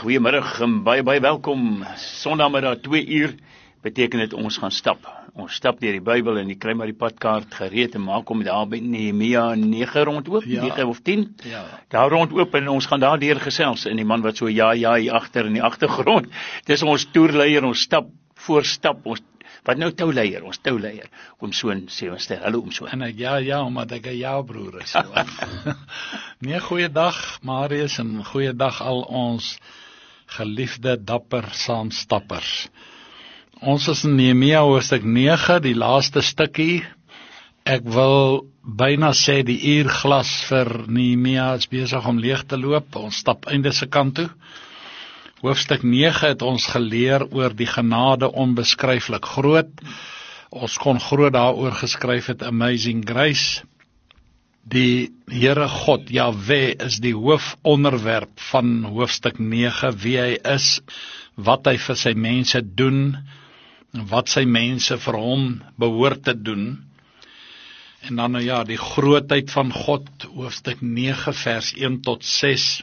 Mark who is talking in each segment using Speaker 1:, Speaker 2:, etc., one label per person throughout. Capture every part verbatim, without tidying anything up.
Speaker 1: Goeiemiddag en baie baie welkom. Sondagmiddag twee uur beteken dit ons gaan stap. Ons stap deur die Bybel en jy kry maar die padkaart gereed en maak hom daar by Nehemia nege rond oop,
Speaker 2: Ja.
Speaker 1: nege of tien.
Speaker 2: Ja.
Speaker 1: Daar rond oop en ons gaan daar deur gesels en die man wat so ja ja hier agter in die agtergrond. Dis ons toerleier, ons stap voorstap, ons wat nou touleier, ons touleier. Oom Soon sê ons sê hallo oom Soon.
Speaker 2: En ek ja, ja, omdat ek 'n jou broer is. Nee, goeiedag Marius en goeiedag al ons geliefde dapper saamstappers. Ons is in Nehemia hoofstuk nege, die laaste stukkie. Ek wil byna sê die uurglas vir Nehemia is besig om leeg te loop. Ons stap einde se kant toe. Hoofstuk nege het ons geleer oor die genade onbeskryflik groot. Ons kon groot daaroor geskryf het, Amazing Grace. Die Here God, Jahwe, is die hoofonderwerp van hoofstuk nege, wie hy is, wat hy vir sy mense doen, wat sy mense vir hom behoort te doen. En dan nou ja, die grootheid van God, hoofstuk nege vers een tot ses.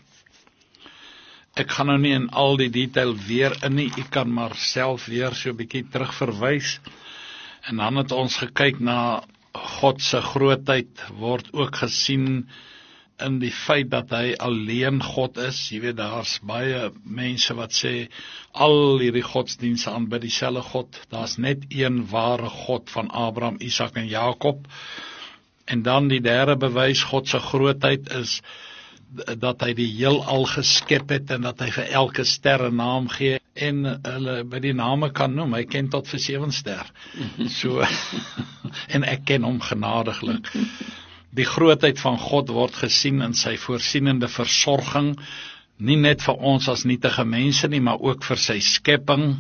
Speaker 2: Ek gaan nou nie in al die detail weer in nie, ek kan maar self weer so 'n bietjie terugverwys. En dan het ons gekyk na God se grootheid, word ook gesien in die feit dat hy alleen God is. Jy weet, daar's baie mense wat sê, al hierdie godsdienste aanbid dieselfde God. Daar's net een ware God van Abraham, Isak en Jakob. En dan die derde bewys, God se grootheid is dat hy die heelal geskep het en dat hy vir elke ster 'n naam gee en hulle by die name kan noem. Hy ken tot vir sewe ster. So en ek ken hom genadiglik. Die grootheid van God word gesien in sy voorsienende versorging, nie net vir ons as nietige mense nie, maar ook vir sy skepping.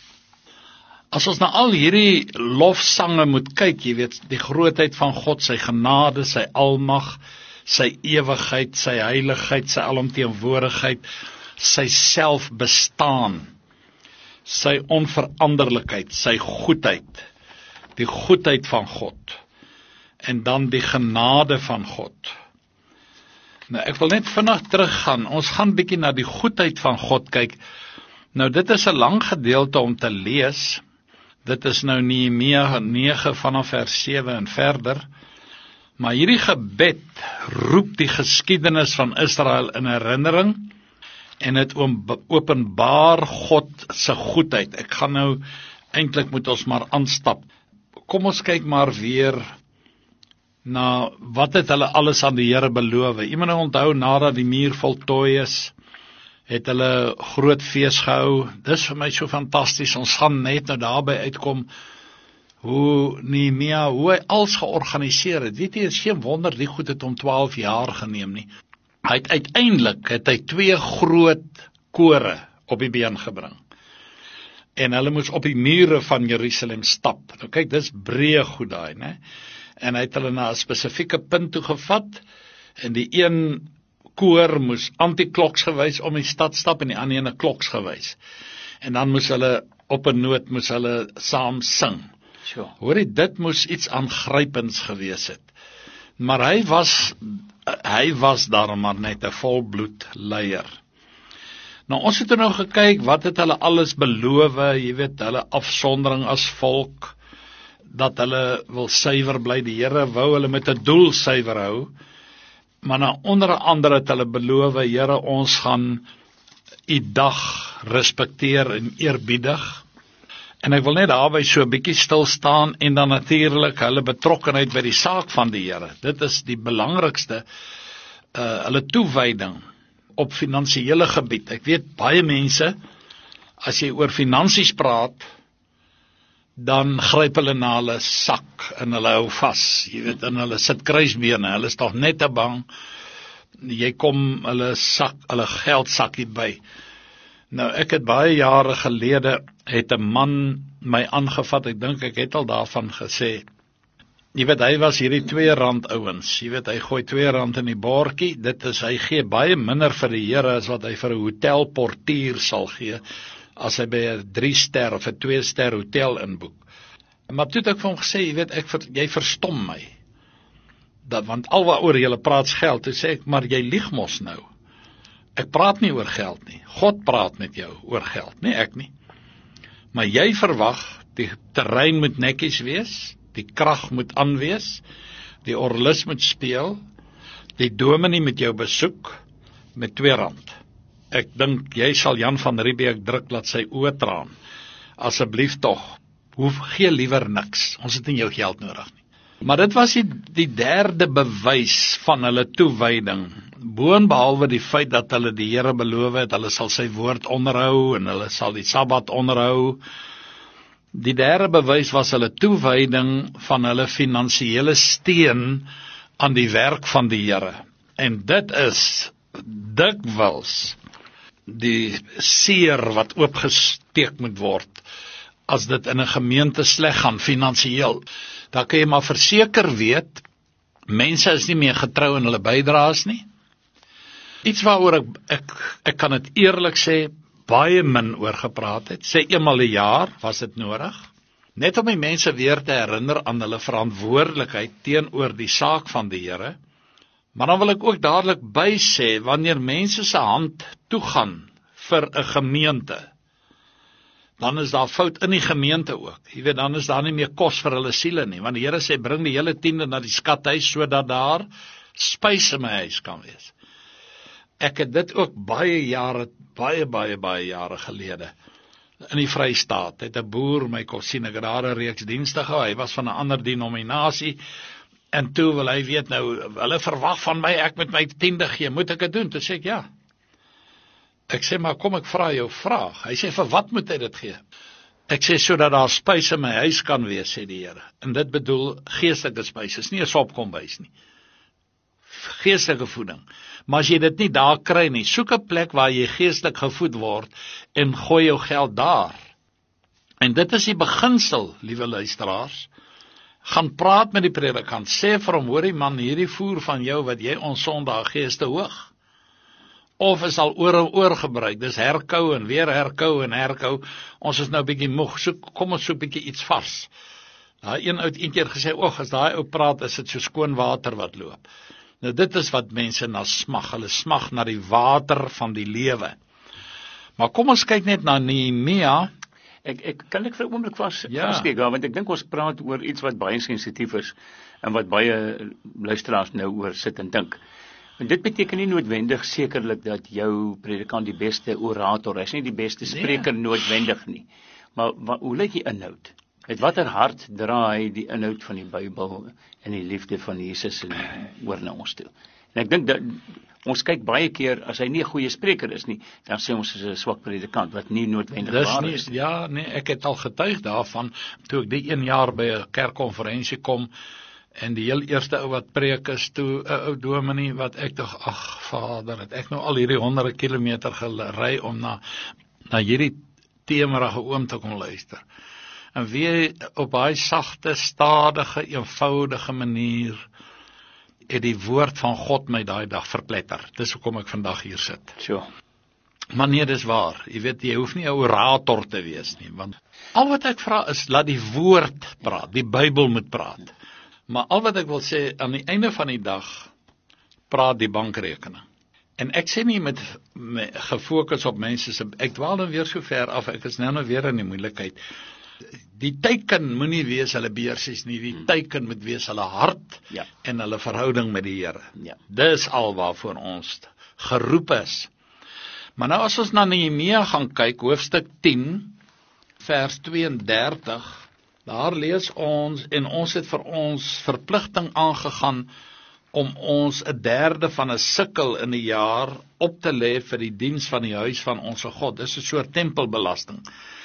Speaker 2: As ons na al hierdie lofsange moet kyk, jy weet, die grootheid van God, sy genade, sy almag, sy ewigheid, sy heiligheid, sy alomteenwoordigheid, sy selfbestaan, sy onveranderlikheid, sy goedheid, die goedheid van God, en dan die genade van God. Nou, ek wil net vinnig teruggaan, ons gaan bietjie na die goedheid van God kyk. Nou, dit is 'n lang gedeelte om te lees, dit is nou Nehemia nege vanaf vers sewe en verder, maar hierdie gebed roep die geskiedenis van Israel in herinnering en het openbaar God se goedheid. Ek gaan nou, eintlik moet ons maar aanstap. Kom ons kyk maar weer na wat het hulle alles aan die Here beloof. Jy moet nou onthou, nadat die muur voltooi is, het hulle groot fees gehou. Dis vir my so fantasties, ons gaan net nou daarby uitkom, hoe Nehemia, hoe hy alles georganiseer het. Weet jy, het is geen wonder, die goed het om twaalf jaar geneem nie. Hy het uiteindelik, het hy twee groot kore op die been gebring. En hulle moes op die mure van Jerusalem stap. Nou kyk, dis breë goed daai, né? En hy het hulle na 'n spesifieke punt toe gevat, en die een koor moes anti-kloksgewys om die stad stap, en die ander ene kloksgewys. En dan moes hulle, op 'n noot, moes hulle saam sing.
Speaker 1: Sure.
Speaker 2: Hoorie, dit moes iets aangrypends gewees het. Maar hy was, hy was daarom maar net 'n volbloed leier. Nou, ons het er nou gekyk, wat het hulle alles beloof, jy weet, hulle afsondering as volk, dat hulle wil suiwer bly, die Here wou hulle met 'n doel suiwer hou, maar nou onder andere het hulle beloof, Here, ons gaan u dag respekteer en eerbiedig. En ek wil net daarby so 'n bietjie stil staan en dan natuurlik hulle betrokkenheid by die saak van die Here. Dit is die belangrikste, uh, hulle toewyding op finansiële gebied. Ek weet baie mense, as jy oor finansies praat, dan gryp hulle na hulle sak en hulle hou vas. Jy weet, en hulle sit kruisbene, hulle is tog net te bang. Jy kom hulle sak, hulle geldsakkie by. Nou, ek het baie jare gelede, het 'n man my aangevat, ek dink ek het al daarvan gesê, jy weet, hy was hierdie twee rand ouens, jy weet, hy gooi twee rand in die bordjie, dit is, hy gee baie minder vir die Here as wat hy vir 'n hotelportier sal gee, as hy by 'n drie ster of 'n twee ster hotel inboek. Maar toe het ek vir hom gesê, jy weet, ek, jy verstom my, dat, want al waaroor julle praat geld, toe sê ek, maar jy lieg mos nou. Ek praat nie oor geld nie. God praat met jou oor geld, nie ek nie. Maar jy verwag die terrein moet netjies wees, die krag moet aanwees, die orgelis moet speel, die dominee met jou besoek met twee rand. Ek dink jy sal Jan van Riebeeck druk laat sy oë traan. Asseblief tog, hoef gee liewer niks. Ons het nie jou geld nodig nie. Maar dit was die, die derde bewys van hulle toewyding. Boonbehalwe die feit dat hulle die Here beloof het, hulle sal sy woord onderhou en hulle sal die Sabbat onderhou. Die derde bewys was hulle toewyding van hulle finansiële steun aan die werk van die Here. En dit is dikwels die seer wat oopgesteek moet word as dit in 'n gemeente sleg gaan finansiëel. Dan kan jy maar verseker weet, mense is nie meer getrou in hulle bydraes nie. Iets waaroor ek, ek, ek kan dit eerlik sê, baie min oor gepraat het. Sê eenmal 'n jaar was dit nodig. Net om die mense weer te herinner aan hulle verantwoordelikheid teenoor die saak van die Here. Maar dan wil ek ook dadelik by sê, wanneer mense se hand toegaan vir 'n gemeente, dan is daar fout in die gemeente ook. Jy weet, dan is daar nie meer kos vir hulle siele nie, want die Here sê, bring die hele tiende na die skathuis, sodat daar spys in my huis kan wees. Ek het dit ook baie jare, baie, baie, baie jare gelede, in die Vrystaat, het 'n boer my kom sien, ek het daar 'n reeks dienste gehou, hy was van 'n ander denominasie, en toe wil hy weet nou, hulle verwag van my, ek moet my tiende gee, moet ek dit doen? Toe sê ek, ja. Ek sê, maar kom ek vra jou vraag. Hy sê, vir wat moet hy dit gee? Ek sê, sodat daar spys in my huis kan wees, sê die Here. En dit bedoel geestelike spys, is nie 'n sopkombuis nie. Geestelike voeding. Maar as jy dit nie daar kry nie, soek 'n plek waar jy geestelik gevoed word, en gooi jou geld daar. En dit is die beginsel, liewe luisteraars. Gaan praat met die predikant, sê vir hom, hoorie man, hierdie voer van jou wat jy ons Sondag gee is te hoog. Of is al oor en oor gebruik, dis herkou en weer herkou en herkou, ons is nou bietjie moeg, so kom ons soek bietjie iets vars. Daai een oud een keer gesê, oog, as daai ou praat, is dit so skoon water wat loop. Nou dit is wat mense na smag, hulle smag na die water van die lewe. Maar kom ons kyk net na Nehemia.
Speaker 1: Ek, ek kan ek vir 'n oomblik vas,
Speaker 2: Ja.
Speaker 1: vassteek, ja, want ek dink ons praat oor iets wat baie sensitief is, en wat baie luisteraars nou oor sit en dink. En dit beteken nie noodwendig sekerlik dat jou predikant die beste orator is, nie die beste spreker nee. noodwendig nie. Maar, maar hoe lyk die inhoud? Met watter hart draai die inhoud van die Bybel en die liefde van Jesus oor na ons toe? En ek dink dat ons kyk baie keer, as hy nie 'n goeie spreker is nie, dan sê ons is 'n swak predikant, wat nie noodwendig
Speaker 2: Dis
Speaker 1: waar
Speaker 2: nie,
Speaker 1: is nie.
Speaker 2: Ja, nee, ek het al getuig daarvan, toe ek die een jaar by 'n kerkkonferensie kom, en die heel eerste ou wat preek is, toe 'n ou dominee, wat ek tog, ag Vader, het ek nou al hierdie honderde kilometer gery om na, na hierdie temerige oom te kom luister. En wie op baie sagte, stadige, eenvoudige manier, het die woord van God my daai dag verpletter. Dis hoekom ek vandag hier sit.
Speaker 1: So.
Speaker 2: Maar nee, dis waar. Jy weet, jy hoef nie 'n orator te wees nie, want al wat ek vra is, laat die woord praat, die Bybel moet praat. Maar al wat ek wil sê, aan die einde van die dag, praat die bankrekening. En ek sê nie met, met gefokus op mense, se, ek dwaal dan weer so ver af, ek is nou nou weer in die moeilikheid. Die teiken moenie wees hulle beursies nie, die teiken moet wees hulle hart
Speaker 1: ja.
Speaker 2: en hulle verhouding met die Here.
Speaker 1: Ja.
Speaker 2: Dis al waarvoor ons geroep is. Maar nou as ons na Nehemia gaan kyk, hoofstuk tien, vers twee en dertig, daar lees ons, en ons het vir ons verpligting aangegaan om ons 'n derde van 'n sikkel in 'n jaar op te lê vir die diens van die huis van ons God. Dis 'n soort tempelbelasting.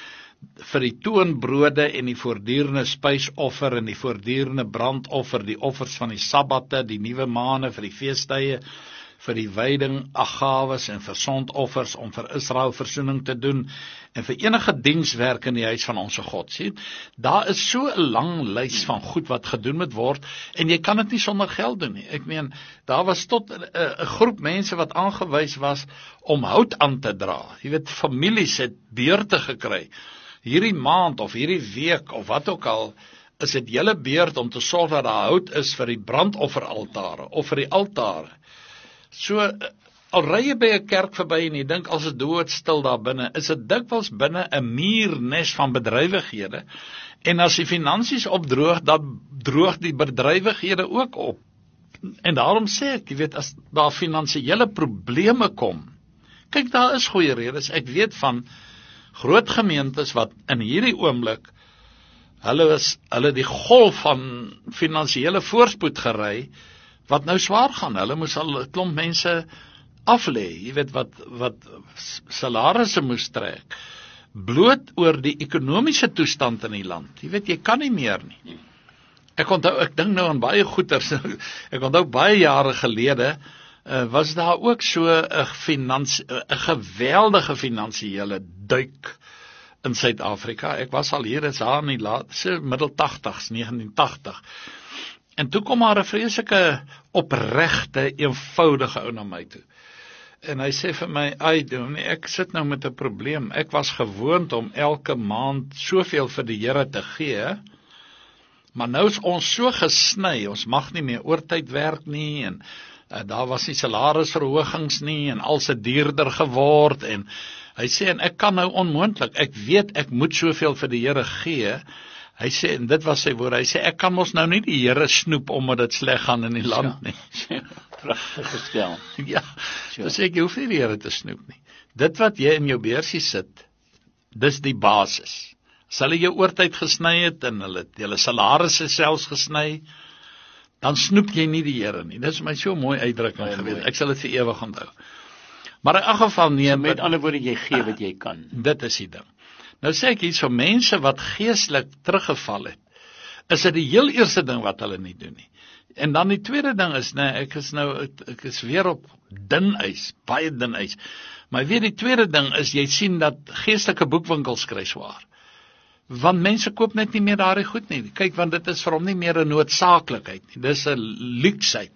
Speaker 2: Vir die toonbrode en die voortdurende spysoffer en die voortdurende brandoffer, die offers van die sabbate, die nuwe maande, vir die feestydde, vir die wyding, aggawes en vir sondoffers, om vir Israel versoening te doen, en vir enige dienswerk in die huis van ons God. Sien, daar is so 'n lang lys van goed wat gedoen moet word, en jy kan dit nie sonder geld doen nie. Ek meen, daar was tot 'n uh, groep mense wat aangewys was om hout aan te dra. Jy weet, families het beurte gekry. Hierdie maand of hierdie week of wat ook al, is dit julle beurt om te sorg dat daar hout is vir die brandofferaltare of vir die altare. So, Al ry jy by 'n kerk verby en jy dink as dit doodstil daar binne, is dit dikwels binne 'n muurnes van bedrywighede. En as die finansies opdroog, dan droog die bedrywighede ook op. En daarom sê ek, jy weet, as daar finansiële probleme kom, kyk, daar is goeie redes. Ek weet van groot gemeentes wat in hierdie oomblik, hulle is, hulle die golf van finansiële voorspoed gery, wat nou swaar gaan. Hulle moes al 'n klomp mense aflê, jy weet, wat, wat salarisse moes trek, bloot oor die ekonomiese toestand in die land. Jy weet, jy kan nie meer nie. Ek onthou, ek dink nou aan baie goeters, ek onthou baie jare gelede, uh, was daar ook so 'n finansie, 'n geweldige finansiële duik in Suid-Afrika. Ek was al hier, is daar in die laaste middel tagtigs, negentien tagtig. En toe kom maar 'n vreeslike opregte, eenvoudige ou na my toe. En hy sê vir my, "Ai, dominee, ek sit nou met 'n probleem. Ek was gewoond om elke maand soveel vir die Here te gee, maar nou is ons so gesny, ons mag nie meer oortyd werk nie, en uh, daar was nie salarisverhogings nie, en alles het duurder geword, en hy sê, en ek kan nou onmoontlik, ek weet ek moet soveel vir die Here gee." Hy sê, en dit was sy woord, hy sê, ek kan mos nou nie die Here snoep omdat dit sleg gaan in die land nie.
Speaker 1: Pragtig gestel.
Speaker 2: Ja, so sê ek, jy hoef nie die Here te snoep nie. Dit wat jy in jou beursie sit, dis die basis. As hulle jou oortyd gesny het, en hulle het julle salarisse selfs gesny, dan snoep jy nie die Here nie. Dit is my so mooi uitdrukking gewees. Ek sal dit vir ewig onthou. Maar in elk geval nee,
Speaker 1: so met ander woorde, jy gee wat jy kan.
Speaker 2: Dit is die ding. Nou sê ek iets vir mense wat geestelik teruggeval het, is dit die heel eerste ding wat hulle nie doen nie. En dan die tweede ding is, nee, ek is nou, ek is weer op dun ys, baie dun ys. Maar weet die tweede ding is, jy sien dat geestelike boekwinkels kry swaar. Want mense koop net nie meer daardie goed nie. Kyk, want dit is vir hom nie meer 'n noodsaaklikheid nie. Dis 'n luksheid.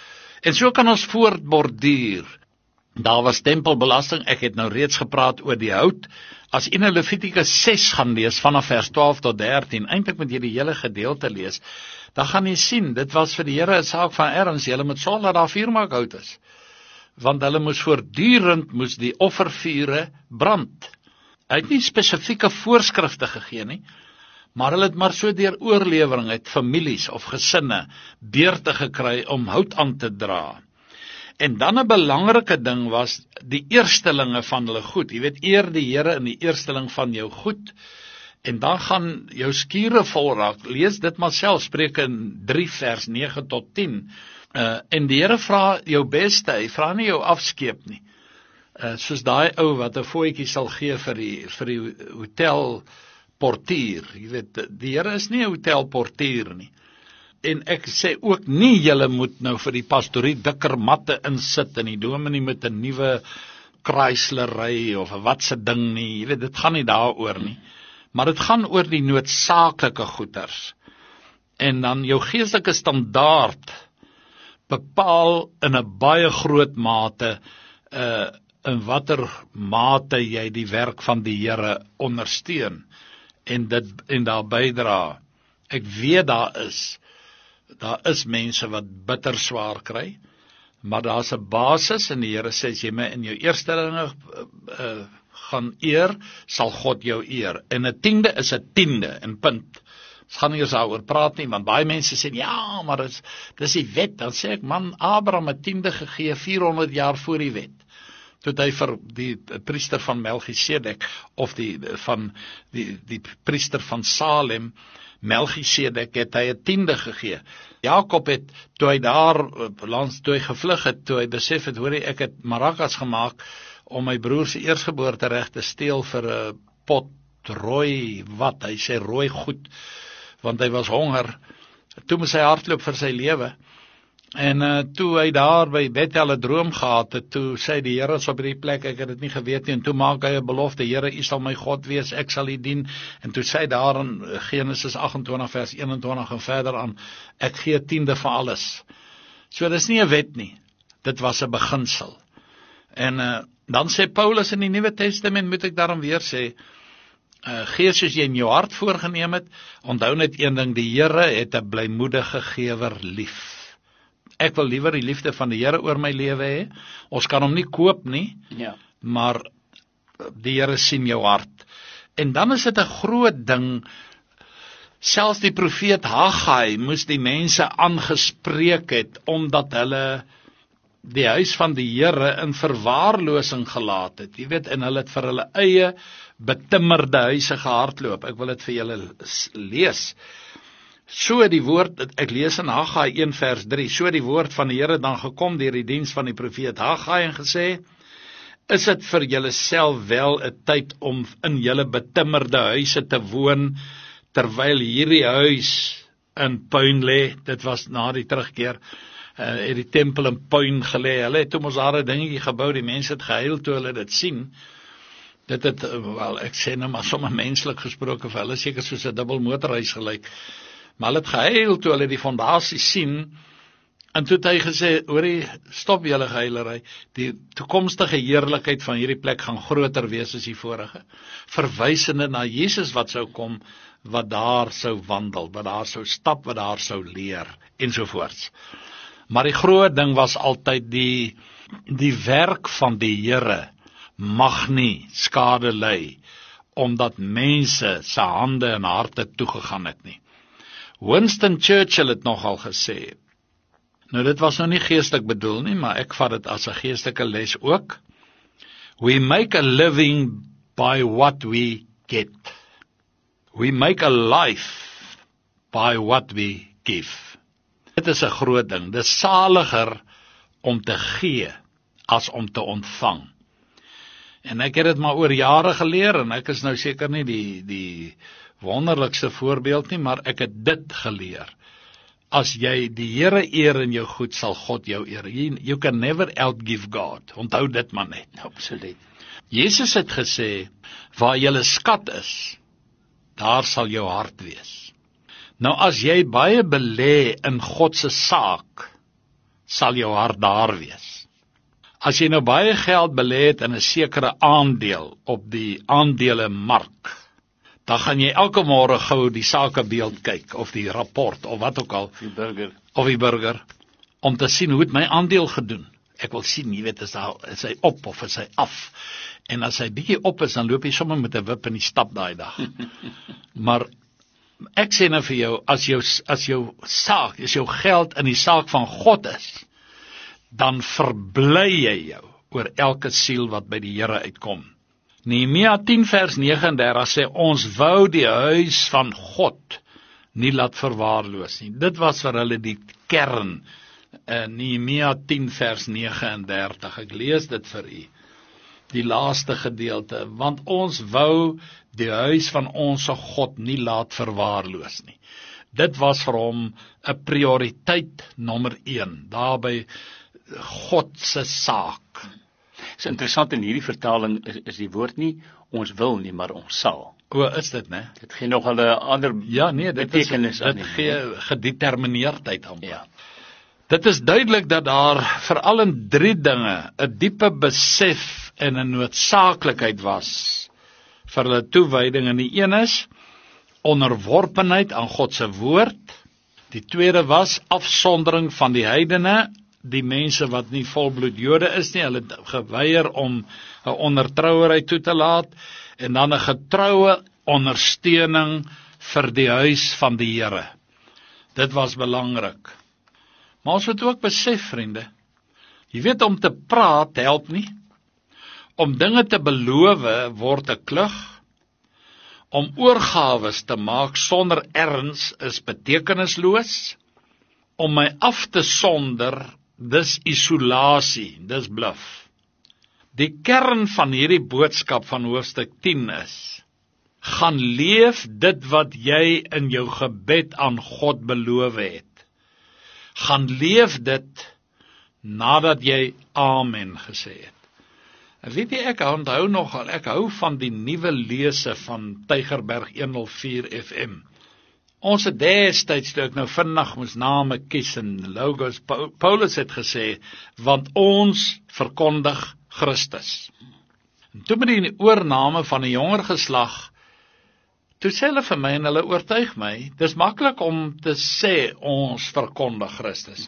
Speaker 2: En so kan ons voortborduur. Daar was tempelbelasting, ek het nou reeds gepraat oor die hout. As in Levitikus ses gaan lees, vanaf vers twaalf tot dertien, eintlik moet jy die hele gedeelte lees, dan gaan jy sien, dit was vir die Here 'n saak van erns, hulle moet sorg dat daar vuur maak hout is. Want hulle moes voortdurend, moes die offervure brand. Hy het nie spesifieke voorskrifte gegee nie, maar hulle het maar so deur oorlewering, het families of gesinne beurte gekry om hout aan te dra. En dan 'n belangrike ding was die eerstelinge van hulle goed. Jy weet, eer die Here in die eersteling van jou goed. En dan gaan jou skure vol raak. Lees dit maar self, Spreuke drie vers nege tot tien. Uh, en die Here vra jou beste, hy vra nie jou afskeep nie. Uh, soos daai ou wat 'n fooitjie sal gee vir die vir die hotelportier. Jy weet, die Here is nie 'n hotelportier nie. En ek sê ook nie, julle moet nou vir die pastorie dikker matte insit en die dominee met 'n nuwe Chrysler ry of wat se ding nie. Jy weet, dit gaan nie daaroor nie. Maar dit gaan oor die noodsaaklike goeders. En dan jou geestelike standaard bepaal in 'n baie groot mate uh, in watter mate jy die werk van die Here ondersteun en dit en daar bydra. Ek weet daar is Daar is mense wat bitter swaar kry, maar daar's 'n basis en die Here sê, as jy my in jou eerstelinge uh, uh, gaan eer, sal God jou eer. En 'n tiende is 'n tiende, en punt. Ons gaan nie eens daaroor praat nie, want baie mense sê, ja, maar dis, dis die wet. Dan sê ek, man, Abraham 'n tiende gegee vierhonderd jaar voor die wet. Toe hy vir die priester van Melchisedek, of die van die, die priester van Salem, Melchisedek, het hy 'n tiende gegee. Jakob het, toe hy daar langs toe hy gevlug het, toe hy besef het, hoor jy, ek het maracas gemaak om my broer se eersgeboorte reg te steel vir 'n pot rooi wat, hy sê rooi goed, want hy was honger. Toe moes hy hardloop vir sy lewe. En uh, toe hy daar by Bethel 'n droom gehad het, toe sê die Here is op hierdie plek, ek het dit nie geweet nie, en toe maak hy 'n belofte, Here, U sal my God wees, ek sal U dien, en toe sê hy daar in Genesis agt-en-twintig vers eenentwintig en verder aan, ek gee tiende van alles. So dis nie 'n wet nie, dit was 'n beginsel. En uh, dan sê Paulus in die Nuwe Testament, moet ek daarom weer sê, uh, gee soos jy in jou hart voorgenem het, onthou net een ding, die Here het 'n blymoedige gewer lief. Ek wil liewer die liefde van die Here oor my lewe hê. Ons kan hom nie koop nie,
Speaker 1: Ja.
Speaker 2: maar die Here sien jou hart. En dan is dit 'n groot ding. Selfs die profeet Haggai moes die mense aangespreek het, omdat hulle die huis van die Here in verwaarlosing gelaat het. Jy weet, en hulle het vir hulle eie betimmerde huise gehardloop. Ek wil dit vir julle lees. So die woord, ek lees in Haggai een vers drie, so die woord van die Here dan gekom deur die diens van die profeet Haggai en gesê, is dit vir julle self wel 'n tyd om in julle betimmerde huise te woon, terwyl hierdie huis in puin lê. Dit was na die terugkeer, uh, het die tempel in puin gelê. Hulle het toe mos daar 'n dingetjie gebou, die mense het gehuil toe hulle dit sien. Dit het, wel, ek sê nou maar sommer menslik gesproke, vir hulle seker soos 'n dubbel motorhuis gelyk. Maar hulle het gehuil toe hulle die fondasie sien, en toe het hy gesê, hoorie, stop julle gehuilery, die toekomstige heerlikheid van hierdie plek gaan groter wees as die vorige, verwysende na Jesus wat sou kom, wat daar sou wandel, wat daar sou stap, wat daar sou leer, ensovoorts. Maar die groot ding was altyd die, die werk van die Here mag nie skade ly, omdat mense se hande en harte toegegaan het nie. Winston Churchill het nogal gesê, nou dit was nou nie geestelik bedoel nie, maar ek vat dit as 'n geestelike les ook. We make a living by what we get. We make a life by what we give. Dit is 'n groot ding. Dit is saliger om te gee as om te ontvang. En ek het dit maar oor jare geleer, en ek is nou seker nie die, die wonderlikste voorbeeld nie, maar ek het dit geleer. As jy die Here eer in jou goed, sal God jou eer. You, you can never outgive God. Onthou dit maar net.
Speaker 1: Absoluut.
Speaker 2: Jesus het gesê, waar julle skat is, daar sal jou hart wees. Nou as jy baie belê in God se saak, sal jou hart daar wees. As jy nou baie geld belê het in 'n sekere aandeel op die aandelemark, dan gaan jy elke môre gou die sakebeeld kyk, of die rapport, of wat ook al,
Speaker 1: Die burger.
Speaker 2: of die burger, om te sien hoe het my aandeel gedoen. Ek wil sien, jy weet, is, daar, is hy op of is hy af. En as hy bietjie op is, dan loop hy sommer met 'n wip in die stap daai dag. Maar ek sê nou vir jou, as jou as jou saak, as jou geld in die saak van God is, dan verbly jy jou oor elke siel wat by die Here uitkom. Nehemia tien vers nege en dertig sê, ons wou die huis van God nie laat verwaarloos nie. Dit was vir hulle die kern, uh, Nehemia tien vers nege en dertig, ek lees dit vir u, die laaste gedeelte, want ons wou die huis van ons God nie laat verwaarloos nie. Dit was vir hom 'n prioriteit nommer een, daarby God se saak.
Speaker 1: Dit is interessant, in hierdie vertaling is, is die woord nie ons wil nie, maar ons sal.
Speaker 2: O, is dit, né?
Speaker 1: Dit gee nog 'n ander
Speaker 2: Ja, nee, dit is,
Speaker 1: betekenis aan
Speaker 2: dit
Speaker 1: die-
Speaker 2: gee gedetermineerdheid aan.
Speaker 1: Ja.
Speaker 2: Dit is duidelik dat daar veral in drie dinge 'n diepe besef en 'n noodsaaklikheid was vir hulle toewyding. En die een is onderworpenheid aan God se woord. Die tweede was afsondering van die heidene, die mense wat nie volbloed Jode is nie, hulle het geweier om 'n ondertrouerheid toe te laat, en dan 'n getroue ondersteuning vir die huis van die Here. Dit was belangrik. Maar ons moet ook besef, vriende, jy weet, om te praat help nie. Om dinge te beloof word 'n klug. Om oorgawes te maak sonder erns is betekenisloos. Om my af te sonder, dis isolasie, dis bluf. Die kern van hierdie boodskap van hoofstuk tien is, gaan leef dit wat jy in jou gebed aan God beloof het. Gaan leef dit nadat jy amen gesê het. En weet jy, ek onthou nogal, ek hou van die nuwe lese van Tygerberg honderdvier F M. Ons het destyds toe ek nou vinnig moes name kies en logos, Paulus het gesê, want ons verkondig Christus. En toe met die oorname van 'n jonger geslag, toe sê hulle vir my en hulle oortuig my, dis maklik om te sê ons verkondig Christus.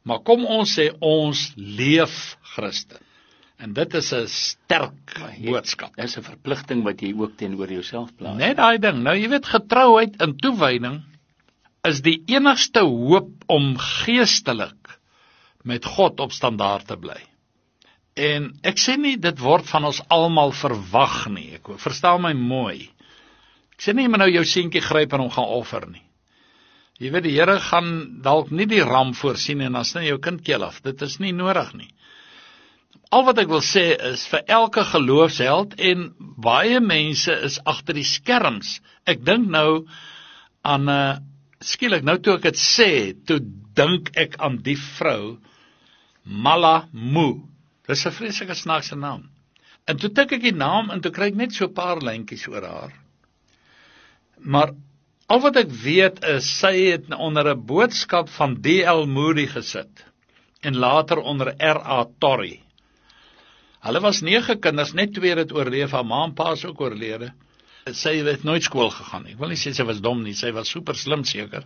Speaker 2: Maar kom ons sê ons leef Christen. En dit is 'n sterk boodskap.
Speaker 1: Dit is 'n verpligting wat jy ook teenoor jouself plaas.
Speaker 2: Net daai ding. Nou jy weet, getrouheid en toewyding is die enigste hoop om geestelik met God op standaard te bly. En ek sê nie dit word van ons almal verwag nie. Ek verstaan my mooi. Ek sê nie jy moet nou jou seentjie gryp en hom gaan offer nie. Jy weet die Here gaan dalk nie die ram voorsien en dan sny jou kind keel af. Dit is nie nodig nie. Al wat ek wil sê is vir elke geloofsheld en baie mense is agter die skerms. Ek dink nou aan 'n uh, skielik nou toe ek dit sê, toe dink ek aan die vrou Mala Mu. Dis 'n vreeslike snaakse naam. En toe tik ek die naam en toe kry ek net so 'n paar lyntjies oor haar. Maar al wat ek weet is sy het onder 'n boodskap van D L Moody gesit en later onder R A Torrey. Hulle was nege kinders, net twee het oorleef, haar ma en pa is ook oorlede. Sy het nooit skool gegaan nie. Ek wil nie sê sy was dom nie, sy was super slim seker.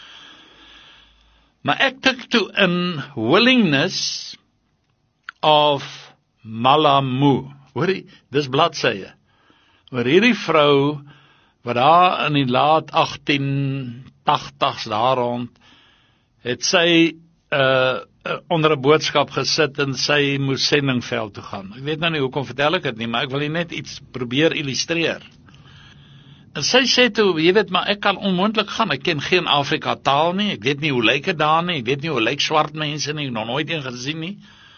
Speaker 2: Maar ek tik toe in Willingness of Malamu. Hoorie, dis bladsye. Oor hierdie vrou wat daar in die laat agtien tagtigs daar rond het sy uh onder 'n boodskap gesit en sy moes sendingveld toe gaan. Ek weet nou nie hoekom vertel ek dit nie, maar ek wil net iets probeer illustreer. En sy sê toe, jy weet, maar ek kan onmoontlik gaan. Ek ken geen Afrika taal nie. Ek weet nie hoe lyk dit daar nie. Ek weet nie hoe lyk swart mense nie. Ek nog nooit een gesien nie.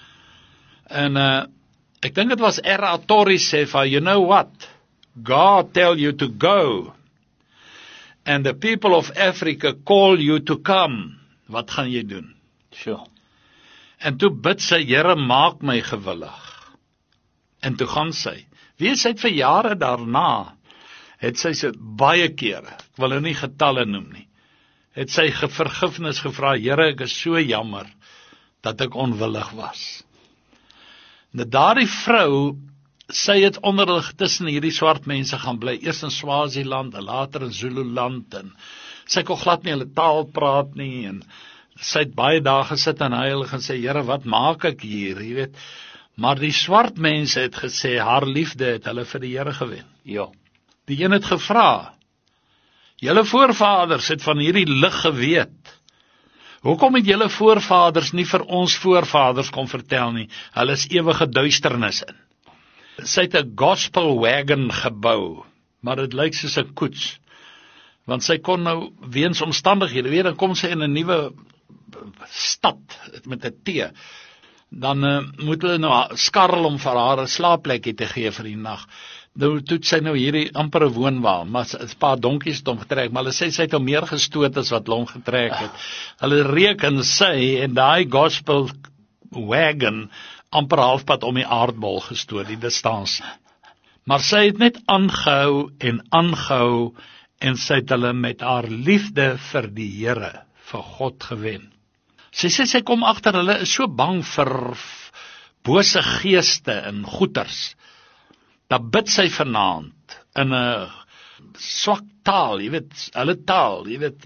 Speaker 2: En uh ek dink dit was R A Torrey sê vir, you know what? God tell you to go. And the people of Africa call you to come. Wat gaan jy doen?
Speaker 1: Sure.
Speaker 2: En toe bid sy, Here, maak my gewillig. En toe gaan sy. Wie sy het vir jare daarna, het sy sy baie kere, ek wil nou nie getalle noem nie, het sy vergifnis gevra, Here, ek is so jammer, dat ek onwillig was. Nou daardie vrou, sy het onderlig tussen hierdie swart mense gaan bly, eers in Swaziland, en later in Zululand, en sy kon glad nie hulle taal praat nie, en sy het baie dae gesit en huil en sê, Here, wat maak ek hier, jy weet, maar die swart mense het gesê, haar liefde het hulle vir die Here gewen.
Speaker 1: Ja.
Speaker 2: Die een het gevra, julle voorvaders het van hierdie lig geweet, hoekom het julle voorvaders nie vir ons voorvaders kom vertel nie, hulle is ewige duisternis in. Sy het 'n gospel wagon gebou, maar dit lyk soos 'n koets, want sy kon nou, weens omstandighede, weet, dan kom sy in 'n nuwe stad, met 'n T, dan uh, moet hulle nou skarrel om vir haar 'n slaapplekkie te gee vir die nag. Nou toet sy nou hierdie amper 'n woonwa, maar 'n paar donkies het hom getrek, maar hulle sê sy het hom meer gestoot as wat hom getrek het. Hulle reken sy en daai gospel wagon amper halfpad om die aardbol gestoot, die distansie. Maar sy het net aangehou en aangehou en sy het hulle met haar liefde vir die Here, vir God gewen. Sy sê sy kom agter hulle is so bang vir bose geeste en goeters. Dan bid sy vanaand in 'n swak taal, jy weet, hulle taal, jy weet,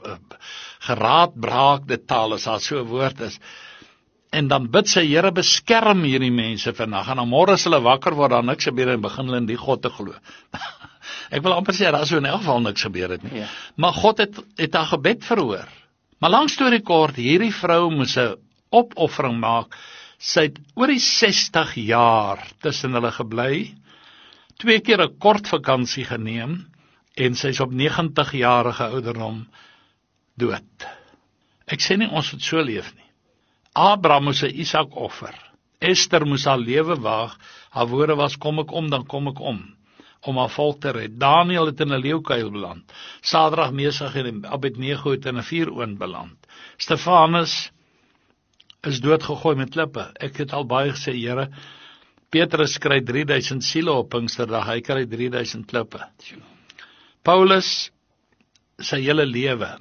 Speaker 2: geraadbraakte taal, as daar so 'n woord is. En dan bid sy, Here, beskerm hierdie mense vandag, en dan môre as hulle wakker word, dan niks gebeur en begin hulle in die God te glo. Ek wil amper sê, daar so in elk geval niks gebeur het nie. Ja. Maar God het, het haar gebed verhoor. Maar lang storie kort, hierdie vrou moes 'n opoffering maak. Sy het oor die sestig jaar tussen hulle gebly, twee keer 'n kort vakansie geneem, en sy is op negentig jarige ouderdom dood. Ek sê nie ons moet so leef nie. Abraham moes sy Isak offer. Esther moes haar lewe waag. Haar woorde was, kom ek om, dan kom ek om, om haar volk te red. Daniel het in 'n leeukuil beland. Sadrag, Mesach en Abednego het in 'n vuuroond beland. Stefanus is doodgegooi met klippe. Ek het al baie gesê, Here, Petrus kry drie duisend siele op Pinksterdag, hy kry drie duisend klippe. Paulus, sy hele lewe.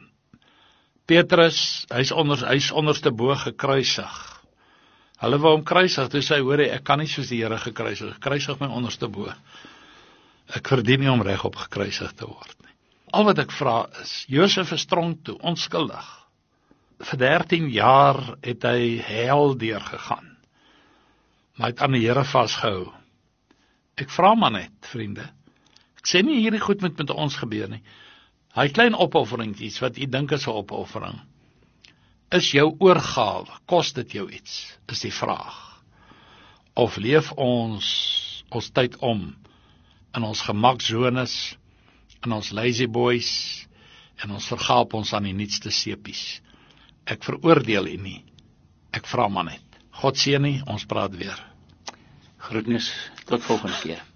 Speaker 2: Petrus, hy's onder, hy's onderste bo gekruisig. Hulle wou hom kruisig, toe sê hy, hoor, ek kan nie soos die Here gekruisig, kruisig my onderste bo. Ek verdien nie om regop gekruisig te word nie. Al wat ek vra is, Josef is tronk toe, onskuldig. vir dertien jaar het hy hel deurgegaan. Maar hy het aan die Here vasgehou. Ek vra maar net, vriende. Ek sê nie hierdie goed moet met ons gebeur nie. Hy klein opofferingkies wat u dink is 'n opoffering. Is jou oorgawe, kos dit jou iets, is die vraag. Of leef ons ons tyd om in ons gemaksones, in ons lazy boys, en ons vergaap ons aan die nuutste sepies. Ek veroordeel u nie, ek vra maar net. God seën u, ons praat weer.
Speaker 1: Groetnis, tot volgende keer.